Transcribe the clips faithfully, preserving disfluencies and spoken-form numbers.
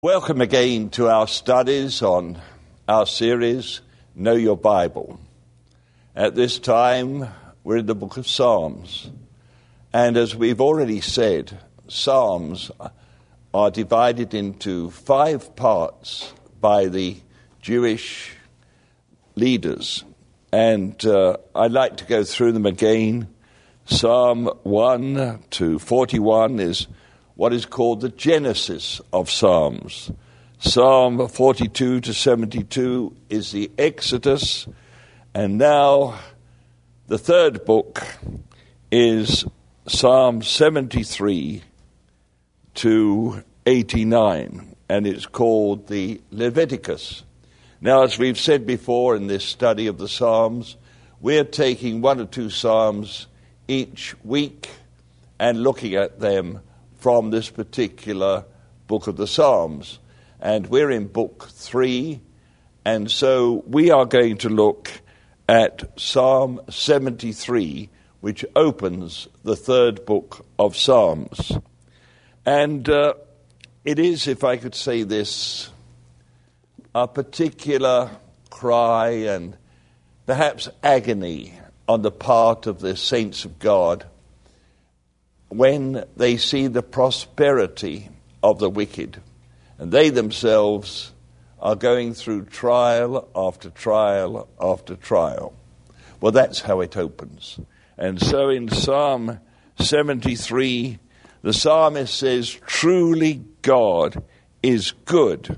Welcome again to our studies on our series, Know Your Bible. At this time, we're in the book of Psalms. And as we've already said, Psalms are divided into five parts by the Jewish leaders. And uh, I'd like to go through them again. Psalm one to forty-one is what is called the Genesis of Psalms. Psalm forty-two to seventy-two is the Exodus. And now the third book is Psalm seventy-three to eighty-nine, and it's called the Leviticus. Now, as we've said before in this study of the Psalms, we're taking one or two Psalms each week and looking at them from this particular book of the Psalms. And we're in book three, and so we are going to look at Psalm seventy-three, which opens the third book of Psalms. And uh, it is, if I could say this, a particular cry and perhaps agony on the part of the saints of God when they see the prosperity of the wicked, and they themselves are going through trial after trial after trial. Well, that's how it opens. And so in Psalm seventy-three, the psalmist says, "Truly God is good,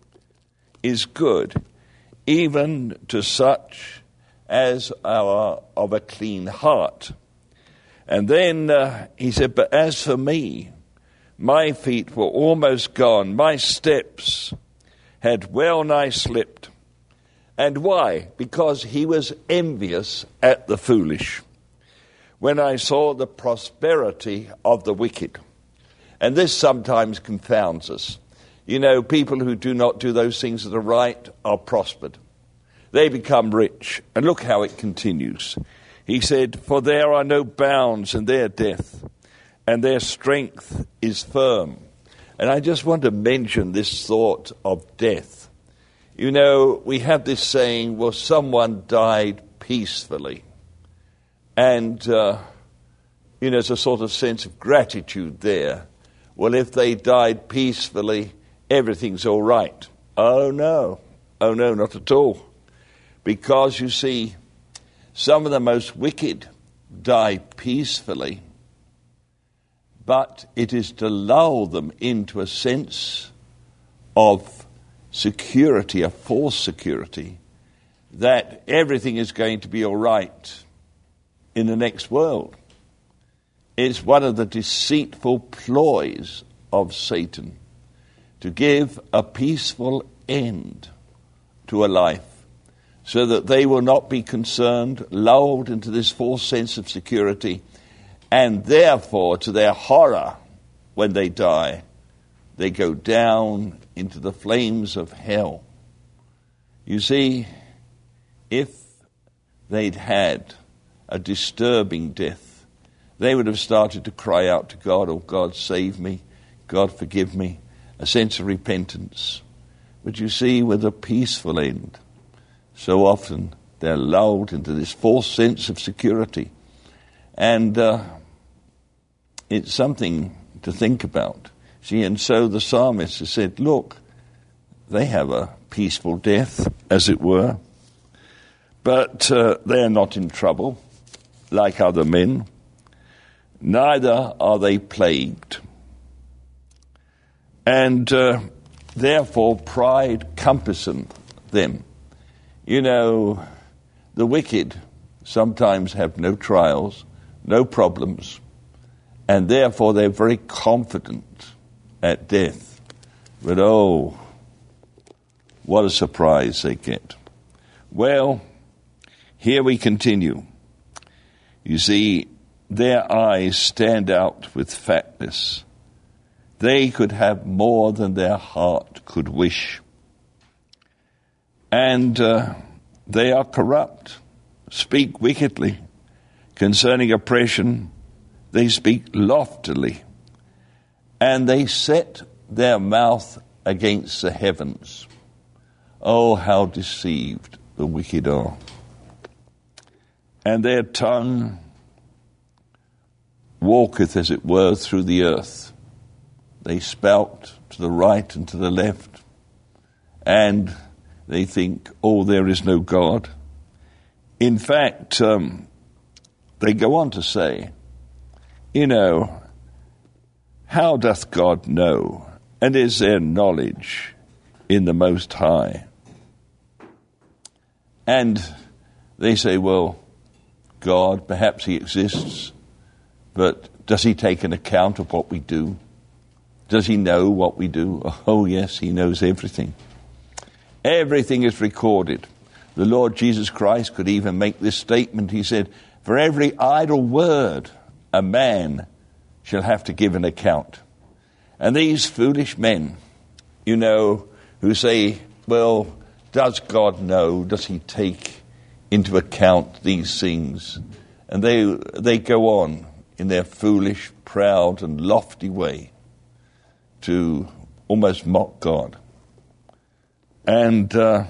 is good, even to such as are of a clean heart." And then uh, he said, "But as for me, my feet were almost gone. My steps had well nigh slipped." And why? Because he was envious at the foolish when I saw the prosperity of the wicked. And this sometimes confounds us. You know, people who do not do those things that are right are prospered. They become rich. And look how it continues. He said, "For there are no bounds in their death, and their strength is firm." And I just want to mention this thought of death. You know, we have this saying, well, someone died peacefully. And, uh, you know, there's a sort of sense of gratitude there. Well, if they died peacefully, everything's all right. Oh, no. Oh, no, not at all. Because, you see, some of the most wicked die peacefully, but it is to lull them into a sense of security, a false security, that everything is going to be all right in the next world. It's one of the deceitful ploys of Satan to give a peaceful end to a life, so that they will not be concerned, lulled into this false sense of security, and therefore, to their horror, when they die, they go down into the flames of hell. You see, if they'd had a disturbing death, they would have started to cry out to God, "Oh, God, save me. God, forgive me." A sense of repentance. But you see, with a peaceful end, so often they're lulled into this false sense of security. And uh, it's something to think about. See, and so the psalmist has said, look, they have a peaceful death, as it were, but uh, they're not in trouble like other men. Neither are they plagued. And uh, therefore pride compasseth them. You know, the wicked sometimes have no trials, no problems, and therefore they're very confident at death. But oh, what a surprise they get. Well, here we continue. You see, their eyes stand out with fatness. They could have more than their heart could wish. And uh, they are corrupt, speak wickedly. Concerning oppression, they speak loftily. And they set their mouth against the heavens. Oh, how deceived the wicked are. And their tongue walketh, as it were, through the earth. They spout to the right and to the left, and they think, oh, there is no God. In fact, um, they go on to say, you know, how doth God know, and is there knowledge in the Most High? And they say, well, God, perhaps he exists, but does he take an account of what we do? Does he know what we do? Oh, yes, he knows everything. Everything is recorded. The Lord Jesus Christ could even make this statement. He said, for every idle word a man shall have to give an account. And these foolish men, you know, who say, well, does God know? Does he take into account these things? And they they go on in their foolish, proud, and lofty way to almost mock God. And uh,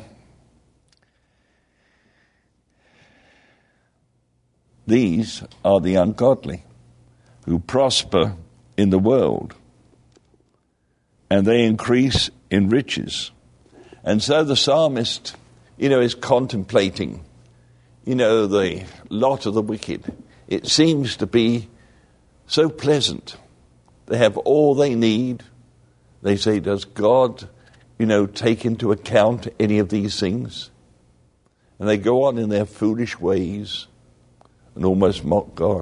these are the ungodly who prosper in the world, and they increase in riches. And so the psalmist, you know, is contemplating, you know, the lot of the wicked. It seems to be so pleasant. They have all they need. They say, does God, you know, take into account any of these things? And they go on in their foolish ways and almost mock God.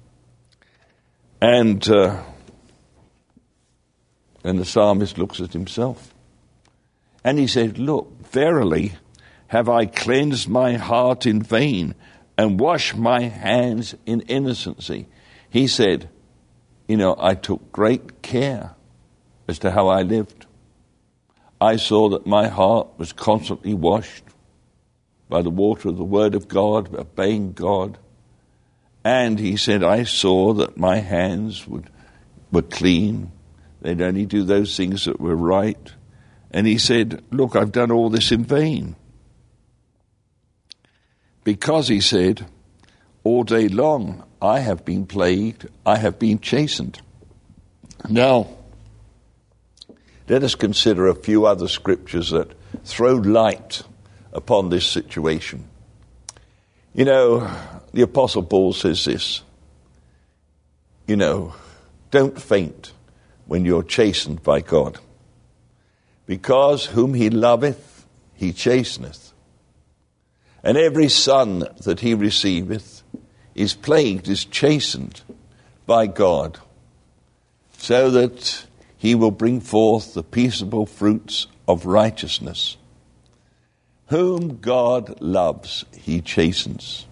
And, uh, and the psalmist looks at himself. And he said, look, verily have I cleansed my heart in vain and washed my hands in innocency. He said, you know, I took great care as to how I lived. I saw that my heart was constantly washed by the water of the Word of God, obeying God. And he said, I saw that my hands would, were clean. They'd only do those things that were right. And he said, look, I've done all this in vain. Because, he said, all day long I have been plagued, I have been chastened. Now, let us consider a few other scriptures that throw light upon this situation. You know, the Apostle Paul says this, you know, don't faint when you're chastened by God, because whom he loveth, he chasteneth. And every son that he receiveth is plagued, is chastened by God, so that he will bring forth the peaceable fruits of righteousness. Whom God loves, he chastens.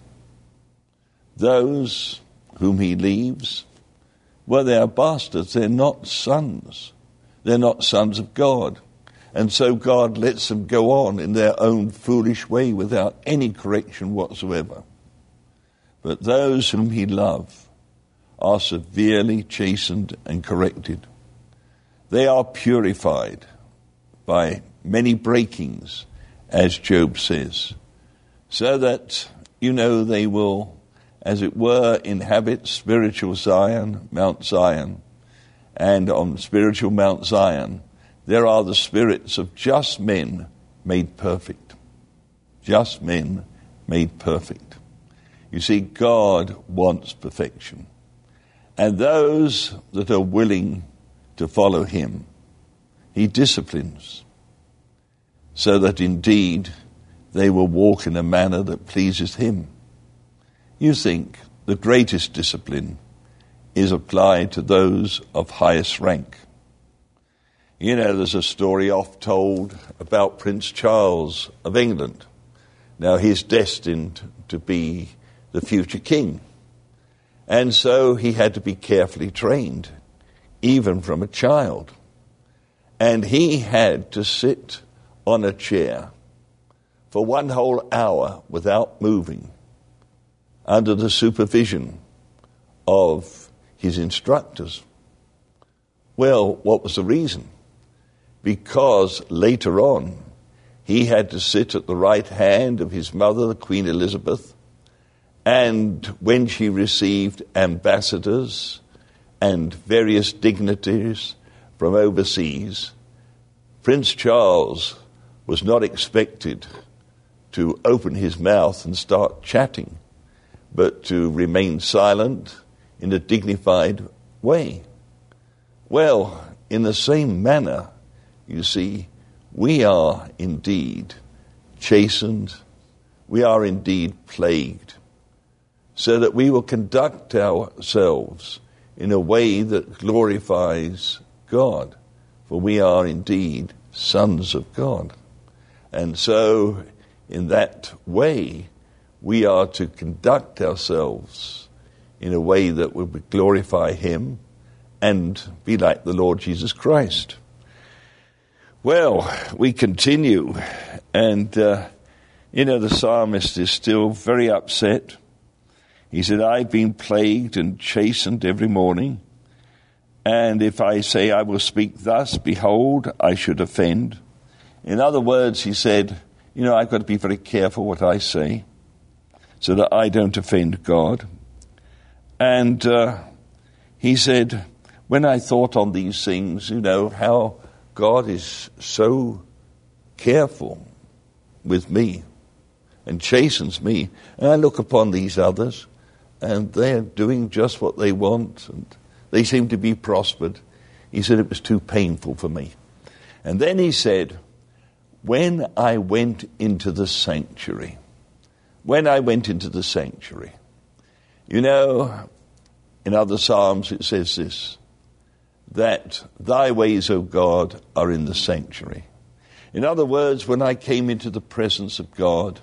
Those whom he leaves, well, they are bastards. They're not sons. They're not sons of God. And so God lets them go on in their own foolish way without any correction whatsoever. But those whom he loves are severely chastened and corrected. They are purified by many breakings, as Job says, so that, you know, they will, as it were, inhabit spiritual Zion, Mount Zion. And on spiritual Mount Zion, there are the spirits of just men made perfect. Just men made perfect. You see, God wants perfection. And those that are willing to follow him, he disciplines, so that indeed they will walk in a manner that pleases him. You think the greatest discipline is applied to those of highest rank. You know, there's a story oft told about Prince Charles of England. Now, he's destined to be the future king. And so he had to be carefully trained, even from a child. And he had to sit on a chair for one whole hour without moving, under the supervision of his instructors. Well, what was the reason? because later on he had to sit at the right hand of his mother, the Queen Elizabeth, and when she received ambassadors and various dignitaries from overseas, Prince Charles was not expected to open his mouth and start chatting, but to remain silent in a dignified way. Well, in the same manner, you see, we are indeed chastened, we are indeed plagued, so that we will conduct ourselves in a way that glorifies God, for we are indeed sons of God. And so, in that way, we are to conduct ourselves in a way that will glorify Him and be like the Lord Jesus Christ. Well, we continue, and, uh, you know, the psalmist is still very upset. He said, I've been plagued and chastened every morning, and if I say I will speak thus, behold, I should offend. In other words, he said, you know, I've got to be very careful what I say so that I don't offend God. And uh, he said, when I thought on these things, you know, how God is so careful with me and chastens me, and I look upon these others, and they're doing just what they want, and they seem to be prospered. He said it was too painful for me. And then he said, when I went into the sanctuary, when I went into the sanctuary, you know, in other Psalms it says this, that thy ways, O God, are in the sanctuary. In other words, when I came into the presence of God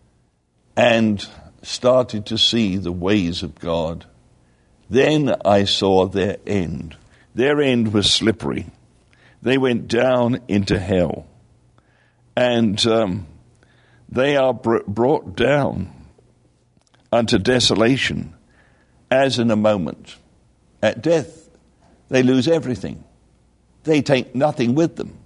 and started to see the ways of God, then I saw their end. Their end was slippery. They went down into hell. And um, they are br- brought down unto desolation as in a moment. At death, they lose everything. They take nothing with them.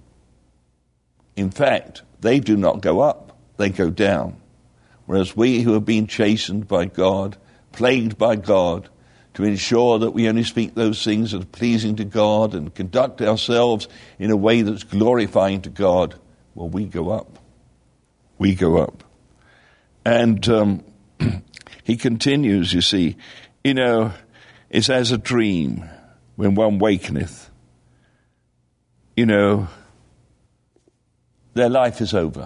In fact, they do not go up, they go down. Whereas we who have been chastened by God, plagued by God, to ensure that we only speak those things that are pleasing to God and conduct ourselves in a way that's glorifying to God, well, we go up. We go up. And um, he continues, you see, you know, it's as a dream when one wakeneth. You know, their life is over.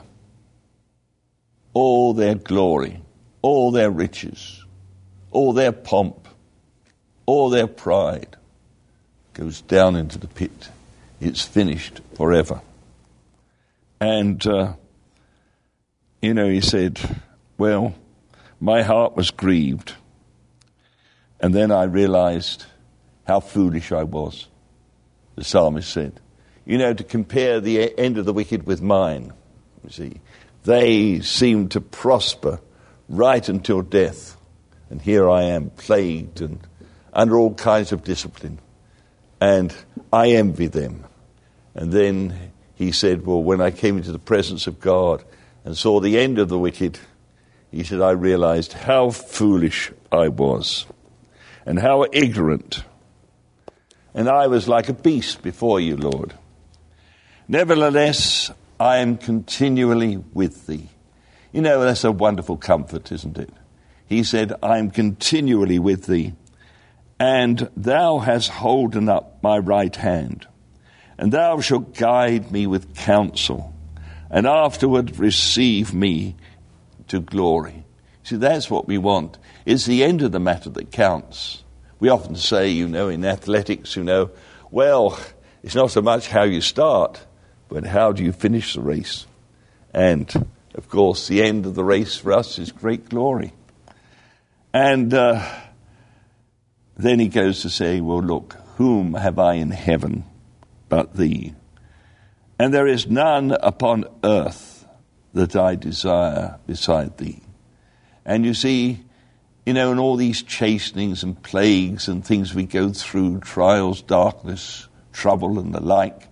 All their glory, all their riches, all their pomp, all their pride goes down into the pit. It's finished forever. And, uh, you know, he said, well, my heart was grieved. And then I realized how foolish I was, the psalmist said. You know, to compare the end of the wicked with mine, you see, they seem to prosper right until death. And here I am, plagued and under all kinds of discipline. And I envy them. And then he said, well, when I came into the presence of God and saw the end of the wicked, he said, I realized how foolish I was and how ignorant. And I was like a beast before you, Lord. Nevertheless, I am continually with thee. You know, that's a wonderful comfort, isn't it? He said, I am continually with thee, and thou hast holden up my right hand, and thou shalt guide me with counsel, and afterward receive me to glory. See, that's what we want. It's the end of the matter that counts. We often say, you know, in athletics, you know, well, it's not so much how you start, but how do you finish the race? And, of course, the end of the race for us is great glory. And uh, then he goes to say, well, look, whom have I in heaven but thee? And there is none upon earth that I desire beside thee. And you see, you know, in all these chastenings and plagues and things we go through, trials, darkness, trouble and the like,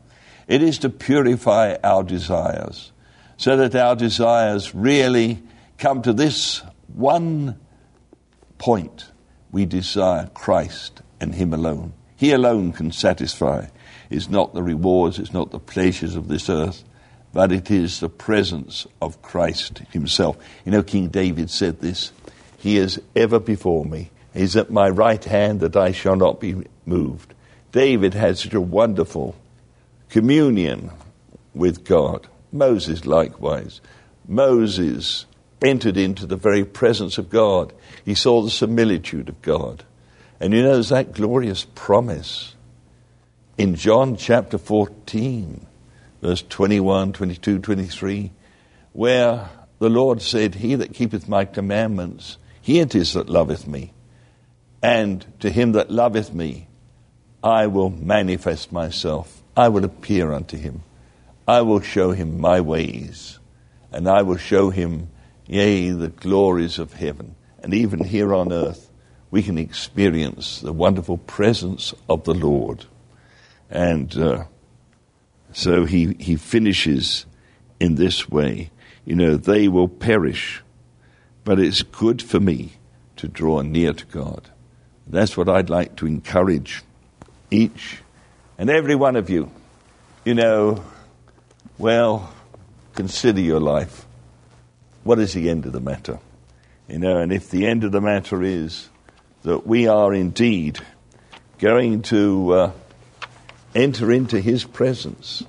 It is to purify our desires so that our desires really come to this one point. We desire Christ and him alone. He alone can satisfy. It's not the rewards, it's not the pleasures of this earth, but it is the presence of Christ himself. You know, King David said this, he is ever before me. He's at my right hand that I shall not be moved. David had such a wonderful communion with God. Moses likewise. Moses entered into the very presence of God. He saw the similitude of God. And you know, there's that glorious promise in John chapter fourteen, verse twenty-one, twenty-two, twenty-three, where the Lord said, he that keepeth my commandments, he it is that loveth me. And to him that loveth me, I will manifest myself. I will appear unto him. I will show him my ways. And I will show him, yea, the glories of heaven. And even here on earth, we can experience the wonderful presence of the Lord. And uh, so he, he finishes in this way. You know, they will perish, but it's good for me to draw near to God. That's what I'd like to encourage each and every one of you. You know, well, consider your life. What is the end of the matter? You know, and if the end of the matter is that we are indeed going to uh, enter into his presence,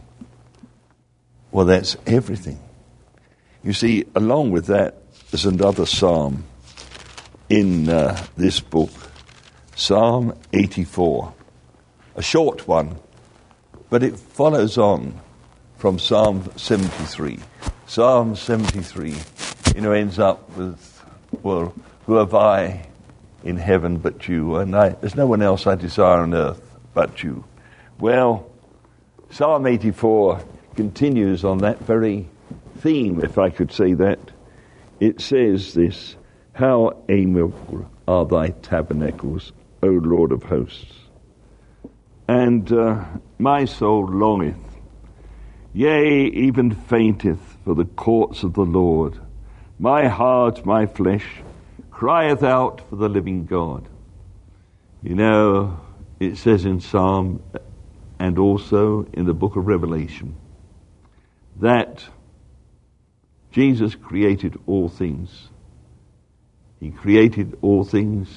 well, that's everything. You see, along with that, there's another psalm in uh, this book, Psalm eighty-four, a short one, but it follows on from Psalm seventy-three. Psalm seventy-three, you know, ends up with, well, who have I in heaven but you? And I, there's no one else I desire on earth but you. Well, Psalm eighty-four continues on that very theme, if I could say that. It says this, how amiable are thy tabernacles, O Lord of hosts. And uh, my soul longeth, yea, even fainteth for the courts of the Lord. My heart, my flesh, crieth out for the living God. You know, it says in Psalm and also in the book of Revelation that Jesus created all things. He created all things,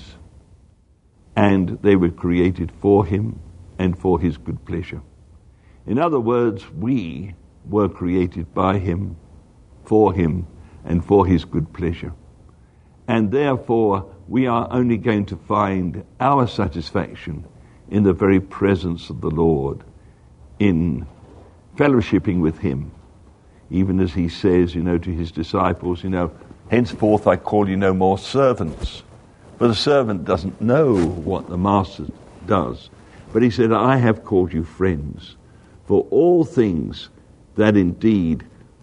and they were created for him and for his good pleasure. In other words, we were created by him, for him, and for his good pleasure. And therefore, we are only going to find our satisfaction in the very presence of the Lord, in fellowshipping with him, even as he says, you know, to his disciples, you know, henceforth I call you no more servants. For the servant doesn't know what the master does. But he said, I have called you friends, for all things that indeed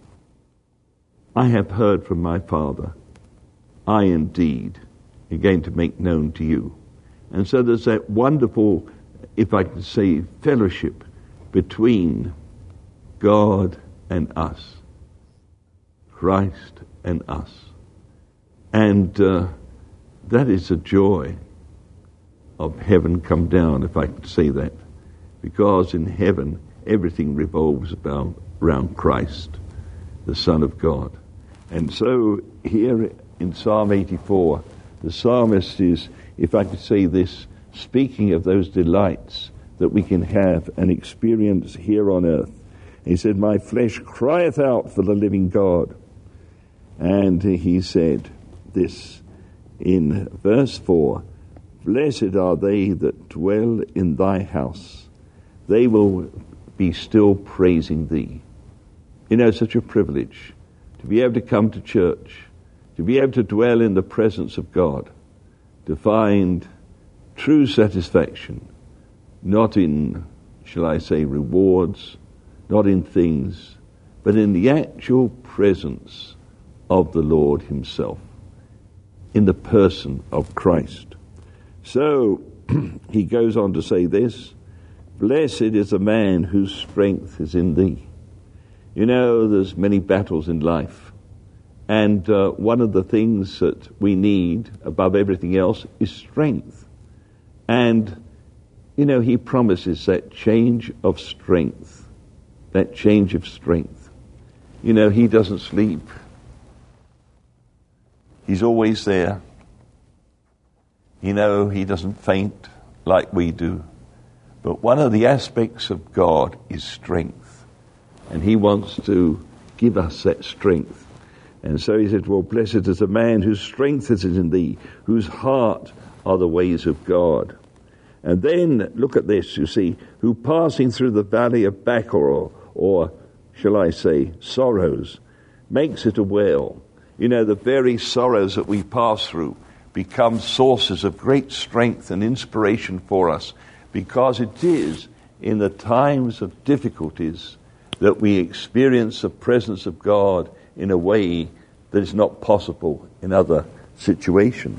I have heard from my Father, I indeed am going to make known to you. And so there's that wonderful, if I can say, fellowship between God and us, Christ and us. And uh, that is a joy of heaven come down, if I could say that, because in heaven everything revolves about around Christ, the Son of God. And so here in Psalm eighty-four, the psalmist is, if I could say this, speaking of those delights that we can have and experience here on earth. He said, my flesh crieth out for the living God. And he said this in verse four, blessed are they that dwell in thy house. They will be still praising thee. You know, such a privilege to be able to come to church, to be able to dwell in the presence of God, to find true satisfaction, not in, shall I say, rewards, not in things, but in the actual presence of the Lord himself, in the person of Christ. So he goes on to say this, blessed is the man whose strength is in thee. You know, there's many battles in life. And uh, one of the things that we need above everything else is strength. And, you know, he promises that change of strength, that change of strength. You know, he doesn't sleep. He's always there. You know, he doesn't faint like we do. But one of the aspects of God is strength. And he wants to give us that strength. And so he said, well, blessed is the man whose strength is in thee, whose heart are the ways of God. And then, look at this, you see, who passing through the valley of Baca, or, or shall I say, sorrows, makes it a well. You know, the very sorrows that we pass through become sources of great strength and inspiration for us, because it is in the times of difficulties that we experience the presence of God in a way that is not possible in other situations.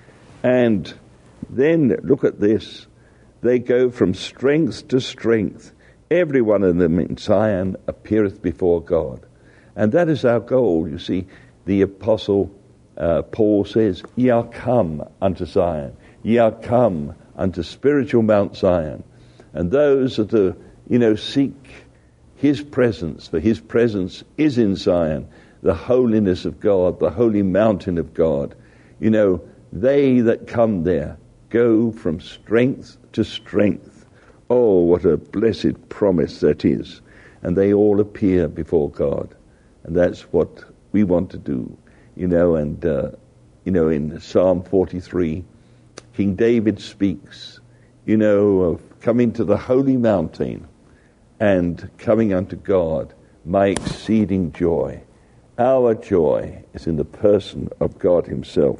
And then, look at this, they go from strength to strength. Every one of them in Zion appeareth before God. And that is our goal. You see, the Apostle uh, Paul says, ye are come unto Zion. Ye are come unto spiritual Mount Zion. And those that are, you know, seek his presence, for his presence is in Zion, the holiness of God, the holy mountain of God. You know, they that come there go from strength to strength. Oh, what a blessed promise that is. And they all appear before God. And that's what we want to do. You know, and, uh, you know, in Psalm forty-three, King David speaks, you know, of coming to the holy mountain and coming unto God, my exceeding joy. Our joy is in the person of God himself.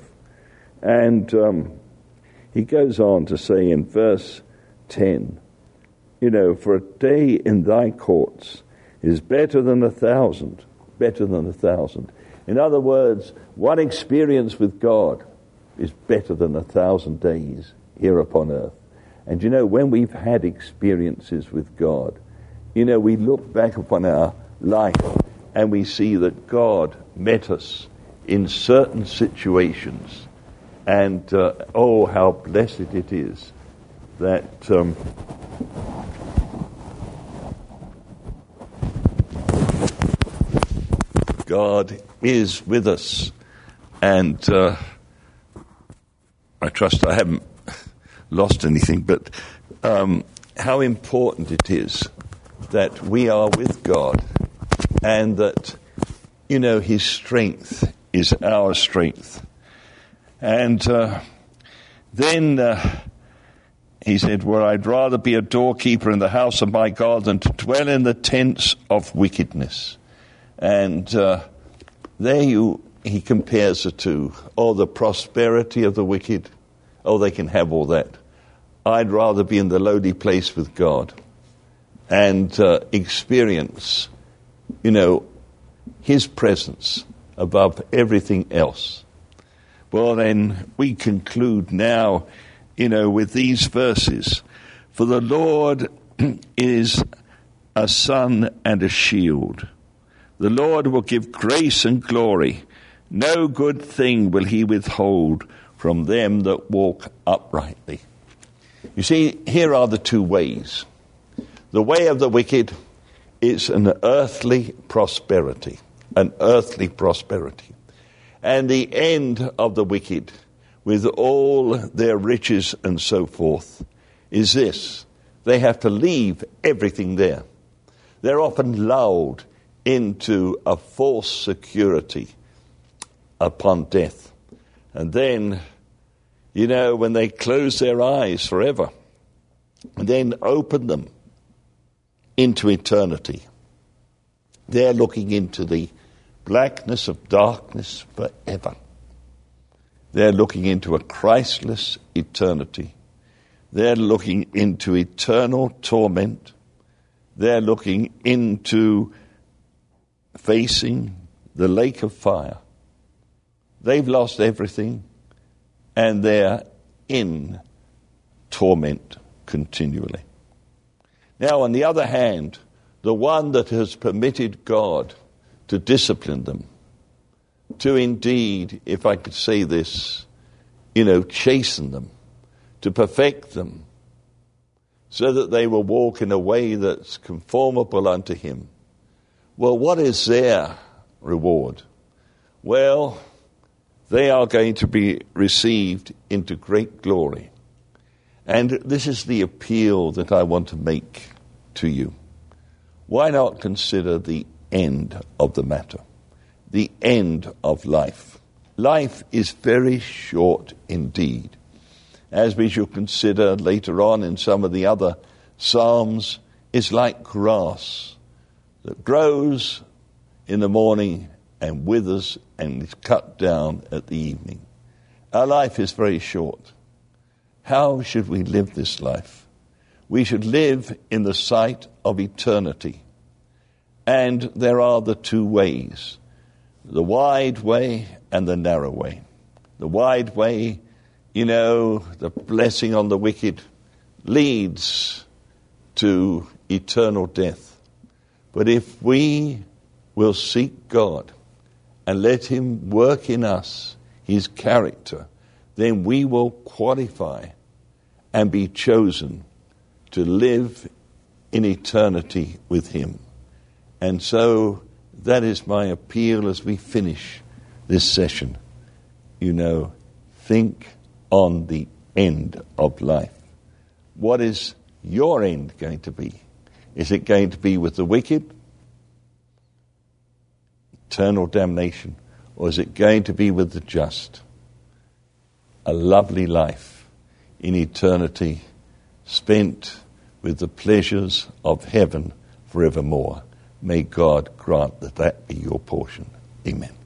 And um, he goes on to say in verse ten, you know, for a day in thy courts is better than a thousand, better than a thousand. In other words, one experience with God is better than a thousand days here upon earth. And you know, when we've had experiences with God, you know, we look back upon our life and we see that God met us in certain situations. And, uh, oh, how blessed it is that um, God is with us. And uh, I trust I haven't lost anything, but um, how important it is that we are with God and that, you know, his strength is our strength. And uh, then uh, he said, well, I'd rather be a doorkeeper in the house of my God than to dwell in the tents of wickedness. And uh, there you, he compares the two. Oh, the prosperity of the wicked. Oh, they can have all that. I'd rather be in the lowly place with God and uh, experience, you know, his presence above everything else. Well, then we conclude now, you know, with these verses. For the Lord is a sun and a shield. The Lord will give grace and glory. No good thing will he withhold from them that walk uprightly. You see, here are the two ways. The way of the wicked is an earthly prosperity, an earthly prosperity. And the end of the wicked, with all their riches and so forth, is this. They have to leave everything there. They're often lulled into a false security upon death. And then, you know, when they close their eyes forever, and then open them into eternity, they're looking into the blackness of darkness forever. They're looking into a Christless eternity. They're looking into eternal torment. They're looking into facing the lake of fire. They've lost everything, and they're in torment continually. Now, on the other hand, the one that has permitted God to discipline them, to indeed, if I could say this, you know, chasten them, to perfect them, so that they will walk in a way that's conformable unto him. Well, what is their reward? Well, they are going to be received into great glory. And this is the appeal that I want to make to you. Why not consider the end of the matter? The end of life. Life is very short indeed. As we shall consider later on in some of the other Psalms, is like grass that grows in the morning and withers and is cut down at the evening. Our life is very short. How should we live this life? We should live in the sight of eternity. And there are the two ways, the wide way and the narrow way. The wide way, you know, the blessing on the wicked leads to eternal death. But if we will seek God and let him work in us his character, then we will qualify and be chosen to live in eternity with him. And so that is my appeal as we finish this session. You know, think on the end of life. What is your end going to be? Is it going to be with the wicked? Eternal damnation. Or is it going to be with the just? A lovely life in eternity spent with the pleasures of heaven forevermore. May God grant that that be your portion. Amen.